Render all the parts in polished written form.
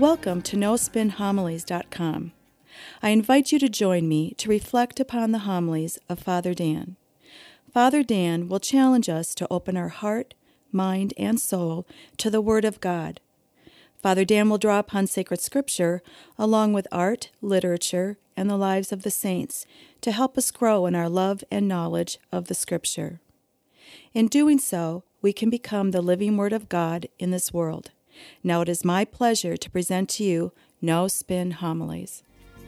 Welcome to NoSpinHomilies.com. I invite you to join me to reflect upon the homilies of Father Dan. Father Dan will challenge us to open our heart, mind, and soul to the Word of God. Father Dan will draw upon sacred scripture along with art, literature, and the lives of the saints to help us grow in our love and knowledge of the scripture. In doing so, we can become the living Word of God in this world. Now it is my pleasure to present to you No Spin Homilies.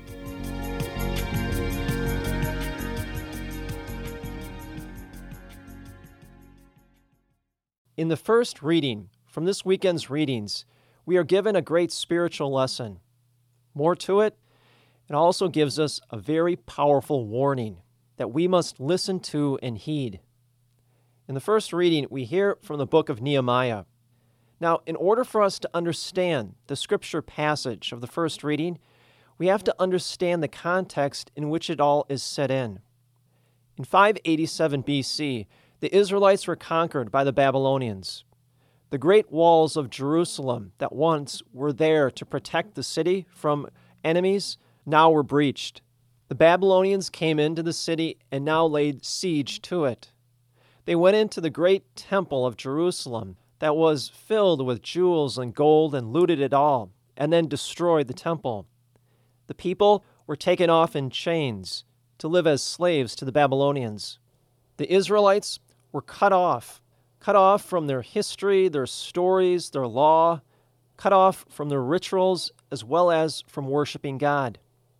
In the first reading from this weekend's readings, we are given a great spiritual lesson. More to it, it also gives us a very powerful warning that we must listen to and heed. In the first reading, we hear from the book of Nehemiah. Now, in order for us to understand the scripture passage of the first reading, we have to understand the context in which it all is set in. In 587 BC, the Israelites were conquered by the Babylonians. The great walls of Jerusalem that once were there to protect the city from enemies now were breached. The Babylonians came into the city and now laid siege to it. They went into the great temple of Jerusalem that was filled with jewels and gold and looted it all, and then destroyed the temple. The people were taken off in chains to live as slaves to the Babylonians. The Israelites were cut off from their history, their stories, their law, cut off from their rituals, as well as from worshiping God.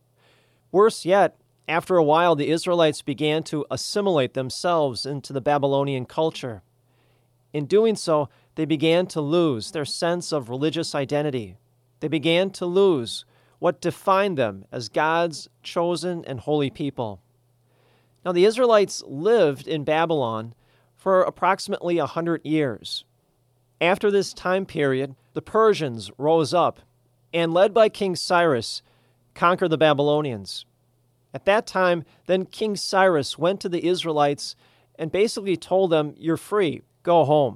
Worse yet, after a while, the Israelites began to assimilate themselves into the Babylonian culture. In doing so, they began to lose their sense of religious identity. They began to lose what defined them as God's chosen and holy people. Now, the Israelites lived in Babylon for approximately 100 years. After this time period, the Persians rose up and, led by King Cyrus, conquered the Babylonians. At that time, then King Cyrus went to the Israelites and basically told them, "You're free, go home."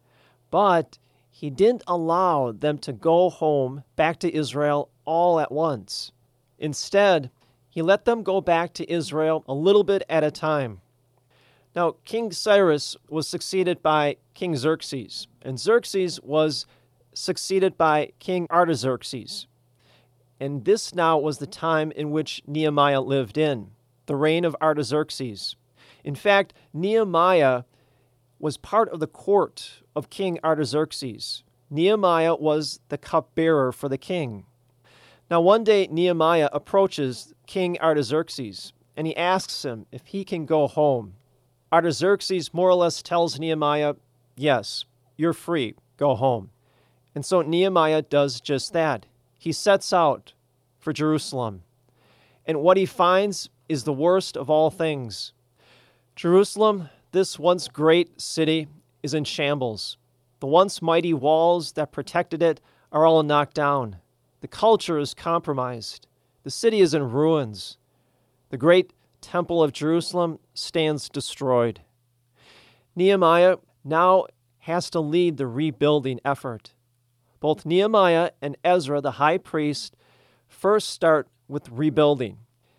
But he didn't allow them to go home back to Israel all at once. Instead, he let them go back to Israel a little bit at a time. Now, King Cyrus was succeeded by King Xerxes, and Xerxes was succeeded by King Artaxerxes. And this now was the time in which Nehemiah lived in, the reign of Artaxerxes. In fact, Nehemiah was part of the court of King Artaxerxes. Nehemiah was the cupbearer for the king. Now, one day, Nehemiah approaches King Artaxerxes, and he asks him if he can go home. Artaxerxes more or less tells Nehemiah, "Yes, you're free, go home." And so Nehemiah does just that. He sets out for Jerusalem. And what he finds is the worst of all things. Jerusalem, this once great city, is in shambles. The once mighty walls that protected it are all knocked down. The culture is compromised. The city is in ruins. The great temple of Jerusalem stands destroyed. Nehemiah now has to lead the rebuilding effort. Both Nehemiah and Ezra, the high priest, first start with rebuilding.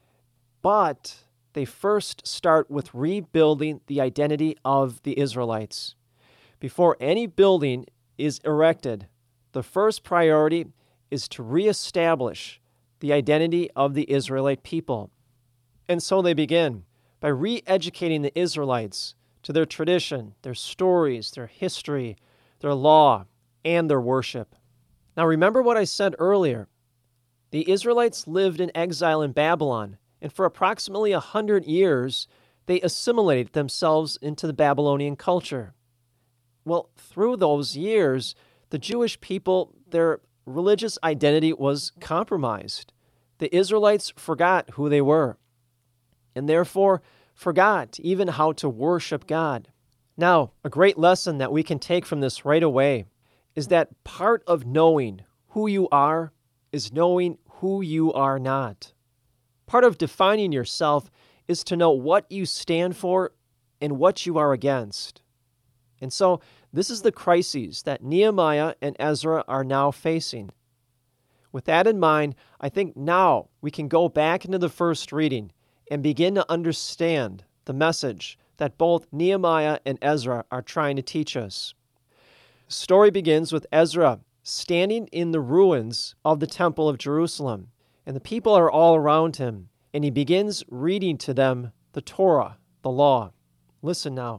But they first start with rebuilding the identity of the Israelites. Before any building is erected, the first priority is to reestablish the identity of the Israelite people. And so they begin by re-educating the Israelites to their tradition, their stories, their history, their law, and their worship. Now remember what I said earlier. The Israelites lived in exile in Babylon, and for approximately 100 years, they assimilated themselves into the Babylonian culture. Well, through those years, the Jewish people, their religious identity was compromised. The Israelites forgot who they were, and therefore forgot even how to worship God. Now, a great lesson that we can take from this right away is that part of knowing who you are is knowing who you are not. Part of defining yourself is to know what you stand for and what you are against. And so this is the crises that Nehemiah and Ezra are now facing. With that in mind, I think now we can go back into the first reading and begin to understand the message that both Nehemiah and Ezra are trying to teach us. The story begins with Ezra standing in the ruins of the Temple of Jerusalem, and the people are all around him, and he begins reading to them the Torah, the law. Listen now.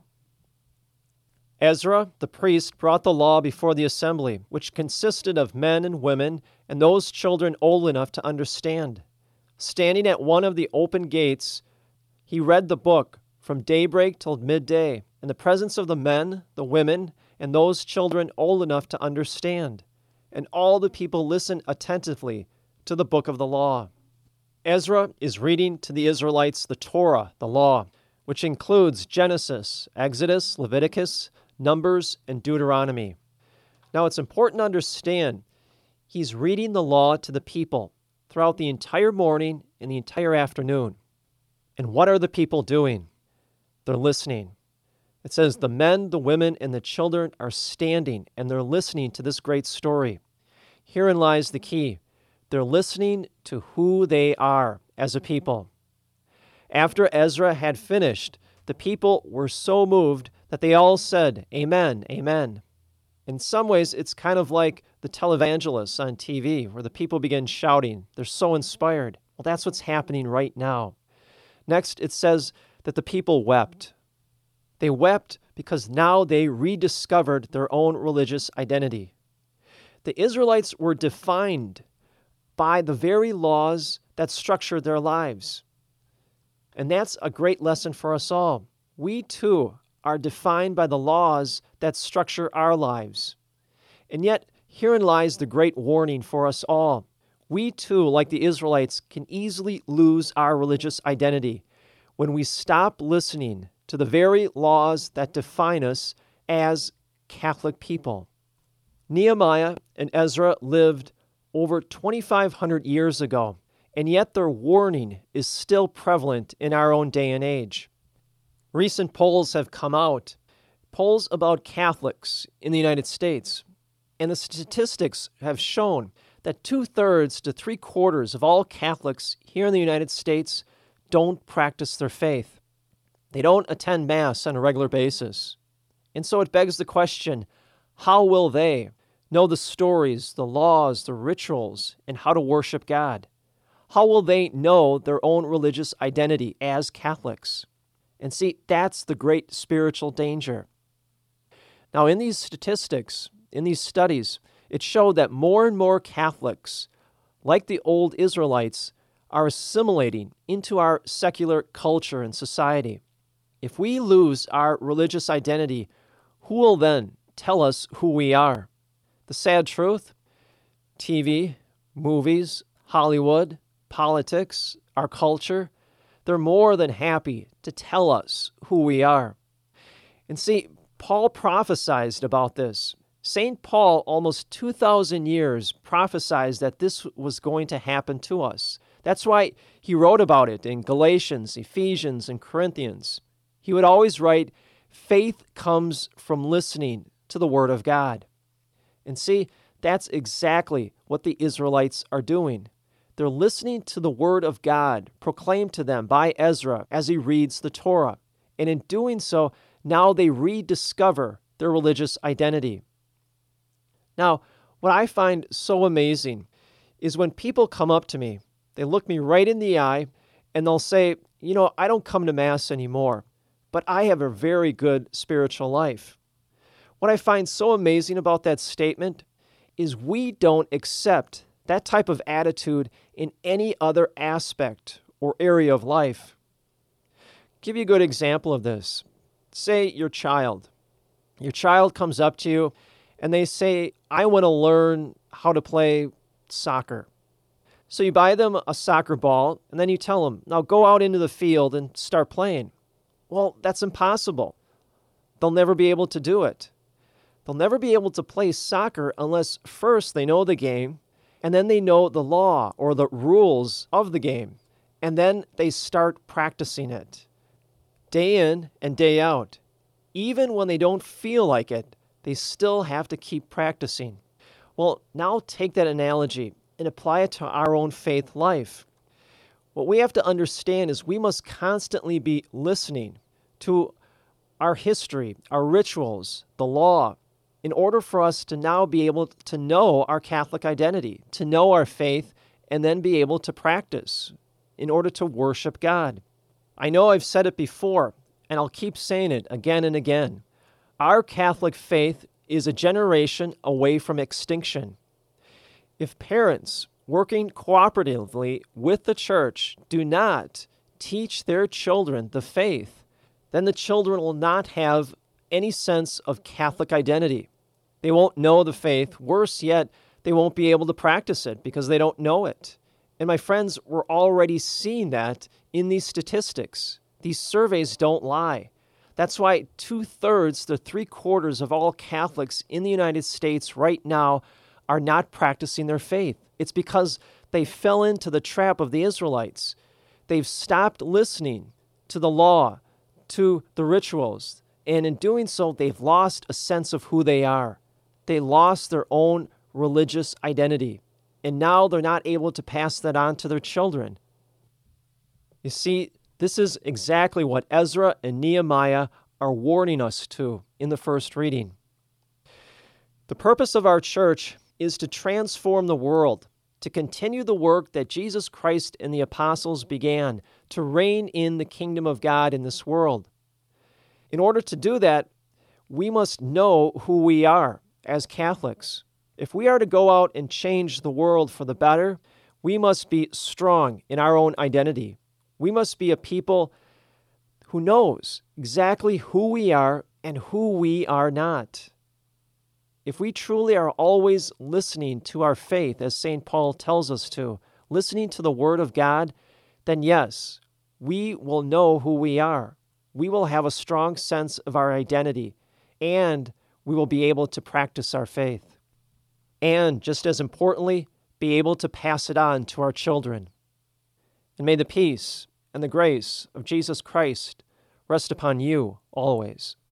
Ezra, the priest, brought the law before the assembly, which consisted of men and women and those children old enough to understand. Standing at one of the open gates, he read the book from daybreak till midday, in the presence of the men, the women, and those children old enough to understand. And all the people listened attentively to the book of the law. Ezra is reading to the Israelites the Torah, the law, which includes Genesis, Exodus, Leviticus, Numbers, and Deuteronomy. Now, it's important to understand he's reading the law to the people throughout the entire morning and the entire afternoon. And what are the people doing? They're listening. It says the men, the women, and the children are standing, and they're listening to this great story. Herein lies the key. They're listening to who they are as a people. After Ezra had finished, the people were so moved that they all said, Amen, Amen. In some ways, it's kind of like the televangelists on TV, where the people begin shouting. They're so inspired. Well, that's what's happening right now. Next, it says that the people wept. They wept because now they rediscovered their own religious identity. The Israelites were defined by the very laws that structured their lives. And that's a great lesson for us all. We too are defined by the laws that structure our lives. And yet, herein lies the great warning for us all. We too, like the Israelites, can easily lose our religious identity when we stop listening to the very laws that define us as Catholic people. Nehemiah and Ezra lived over 2,500 years ago, and yet their warning is still prevalent in our own day and age. Recent polls have come out, polls about Catholics in the United States, and the statistics have shown that 2/3 to 3/4 of all Catholics here in the United States don't practice their faith. They don't attend Mass on a regular basis. And so it begs the question, how will they know the stories, the laws, the rituals, and how to worship God? How will they know their own religious identity as Catholics? And see, that's the great spiritual danger. Now, in these statistics, in these studies, it showed that more and more Catholics, like the old Israelites, are assimilating into our secular culture and society. If we lose our religious identity, who will then tell us who we are? The sad truth? TV, movies, Hollywood, politics, our culture, they're more than happy to tell us who we are. And see, Paul prophesied about this. St. Paul, almost 2,000 years, prophesied that this was going to happen to us. That's why he wrote about it in Galatians, Ephesians, and Corinthians. He would always write, faith comes from listening to the Word of God. And see, that's exactly what the Israelites are doing. They're listening to the Word of God proclaimed to them by Ezra as he reads the Torah. And in doing so, now they rediscover their religious identity. Now, what I find so amazing is when people come up to me, they look me right in the eye, and they'll say, I don't come to Mass anymore, but I have a very good spiritual life. What I find so amazing about that statement is we don't accept that type of attitude in any other aspect or area of life. Give you a good example of this. Say your child. Your child comes up to you and they say, I want to learn how to play soccer. So you buy them a soccer ball and then you tell them, now go out into the field and start playing. Well, that's impossible. They'll never be able to do it. They'll never be able to play soccer unless first they know the game, and then they know the law or the rules of the game, and then they start practicing it. Day in and day out. Even when they don't feel like it, they still have to keep practicing. Well, now take that analogy and apply it to our own faith life. What we have to understand is we must constantly be listening to our history, our rituals, the law, in order for us to now be able to know our Catholic identity, to know our faith, and then be able to practice in order to worship God. I know I've said it before, and I'll keep saying it again and again. Our Catholic faith is a generation away from extinction. If parents working cooperatively with the Church do not teach their children the faith, then the children will not have any sense of Catholic identity. They won't know the faith. Worse yet, they won't be able to practice it because they don't know it. And my friends, we're already seeing that in these statistics. These surveys don't lie. That's why 2/3 to 3/4 of all Catholics in the United States right now are not practicing their faith. It's because they fell into the trap of the Israelites. They've stopped listening to the law, to the rituals, and in doing so, they've lost a sense of who they are. They lost their own religious identity, and now they're not able to pass that on to their children. You see, this is exactly what Ezra and Nehemiah are warning us to in the first reading. The purpose of our church is to transform the world, to continue the work that Jesus Christ and the apostles began, to reign in the kingdom of God in this world. In order to do that, we must know who we are as Catholics. If we are to go out and change the world for the better, we must be strong in our own identity. We must be a people who knows exactly who we are and who we are not. If we truly are always listening to our faith, as St. Paul tells us to, listening to the Word of God, then yes, we will know who we are. We will have a strong sense of our identity, and we will be able to practice our faith. And, just as importantly, be able to pass it on to our children. And may the peace and the grace of Jesus Christ rest upon you always.